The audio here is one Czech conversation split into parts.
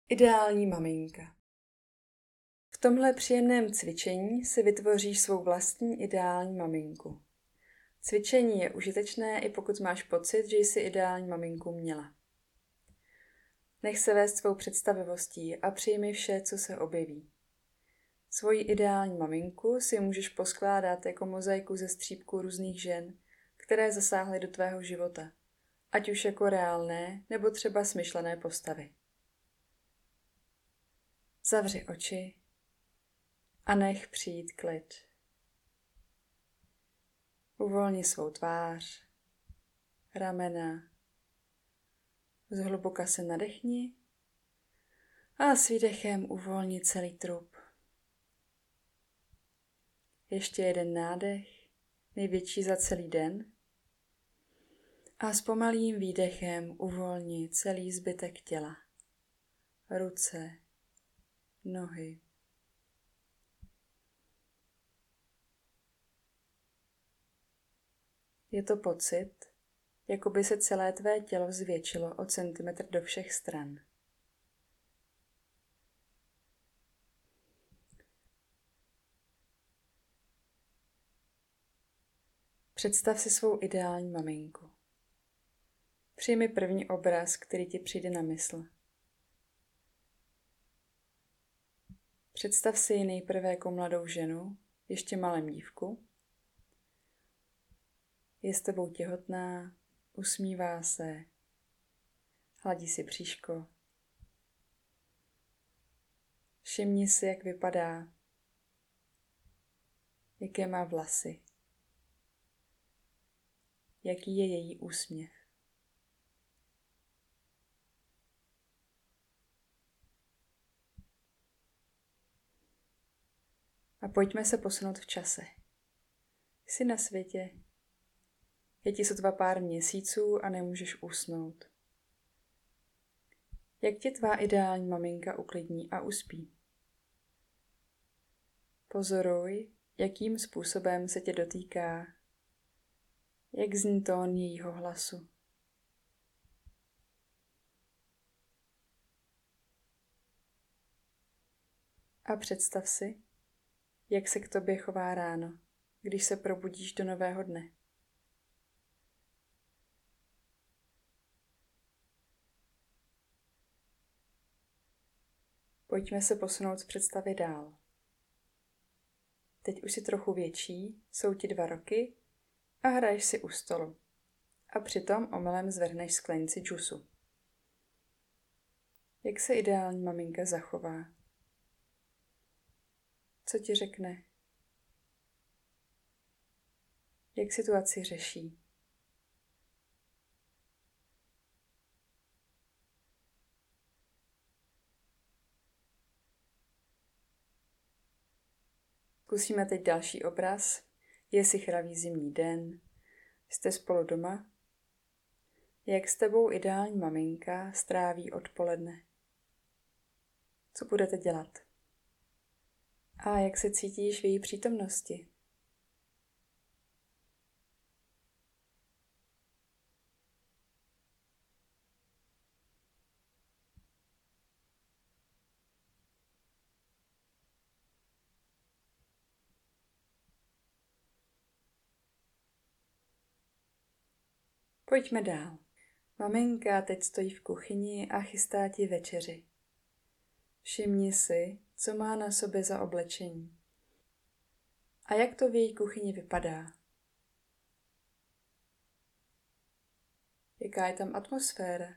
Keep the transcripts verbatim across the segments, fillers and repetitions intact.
Ideální maminka. V tomhle příjemném cvičení si vytvoříš svou vlastní ideální maminku. Cvičení je užitečné, i pokud máš pocit, že jsi ideální maminku měla. Nech se vést svou představivostí a přijmi vše, co se objeví. Svoji ideální maminku si můžeš poskládat jako mozaiku ze střípků různých žen, které zasáhly do tvého života, ať už jako reálné nebo třeba smyšlené postavy. Zavři oči a nech přijít klid. Uvolni svou tvář, ramena, zhluboka se nadechni a s výdechem uvolni celý trup. Ještě jeden nádech, největší za celý den, a s pomalým výdechem uvolni celý zbytek těla. Ruce, nohy. Je to pocit, jako by se celé tvé tělo zvětšilo o centimetr do všech stran. Představ si svou ideální maminku. Přijmi první obraz, který ti přijde na mysl. Představ si ji nejprve jako mladou ženu, ještě malém dívku. Je s tebou těhotná, usmívá se, hladí si bříško. Všimni si, jak vypadá, jaké má vlasy, jaký je její úsměv. A pojďme se posunout v čase. Jsi na světě, je ti sotva pár měsíců a nemůžeš usnout. Jak tě tvá ideální maminka uklidní a uspí? Pozoruj, jakým způsobem se tě dotýká, jak zní tón jejího hlasu. A představ si, jak se k tobě chová ráno, když se probudíš do nového dne. Pojďme se posunout v představě dál. Teď už jsi trochu větší, jsou ti dva roky a hraješ si u stolu. A přitom omylem zvrhneš sklenici džusu. Jak se ideální maminka zachová? Co ti řekne? Jak situaci řeší? Zkusíme teď další obraz. Je sichravý zimní den. Jste spolu doma. Jak s tebou ideální maminka stráví odpoledne? Co budete dělat? A jak se cítíš v její přítomnosti? Pojďme dál. Maminka teď stojí v kuchyni a chystá ti večeři. Všimni si, co má na sobě za oblečení. A jak to v její kuchyni vypadá? Jaká je tam atmosféra?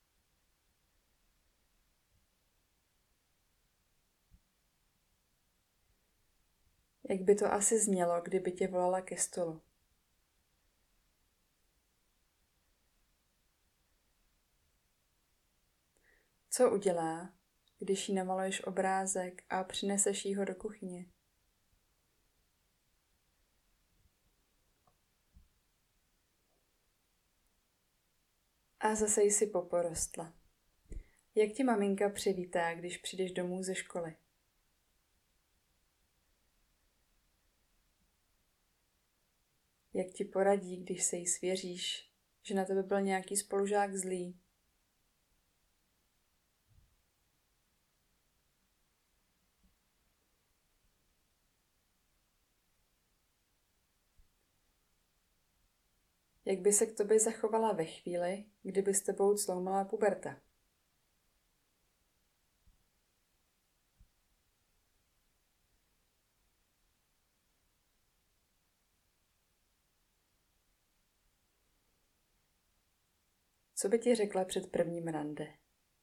Jak by to asi znělo, kdyby tě volala ke stolu? Co udělá, když jí namaluješ obrázek a přineseš jí ho do kuchyně? A zase jsi poporostla. Jak tě maminka přivítá, když přijdeš domů ze školy? Jak ti poradí, když se jí svěříš, že na tebe byl nějaký spolužák zlý? Jak by se k tobě zachovala ve chvíli, kdyby s tebou cloumala puberta? Co by ti řekla před prvním rande?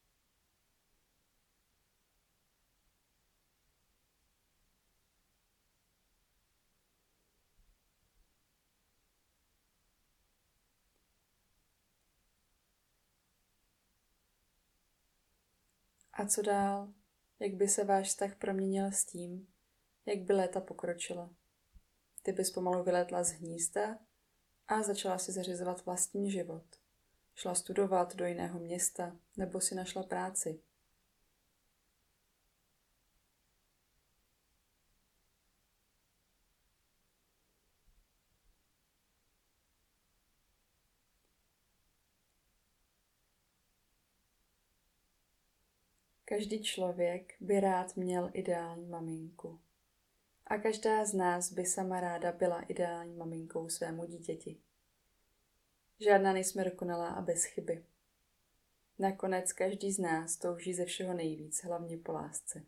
A co dál? Jak by se váš vztah proměnil s tím, jak by léta pokročila? Ty bys pomalu vylétla z hnízda a začala si zařizovat vlastní život. Šla studovat do jiného města nebo si našla práci. Každý člověk by rád měl ideální maminku. A každá z nás by sama ráda byla ideální maminkou svému dítěti. Žádná nejsme dokonalá a bez chyby. Nakonec každý z nás touží ze všeho nejvíc, hlavně po lásce.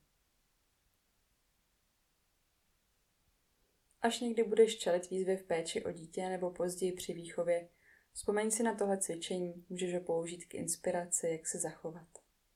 Až někdy budeš čelit výzvy v péči o dítě nebo později při výchově, vzpomeň si na tohle cvičení, můžeš ho použít k inspiraci, jak se zachovat.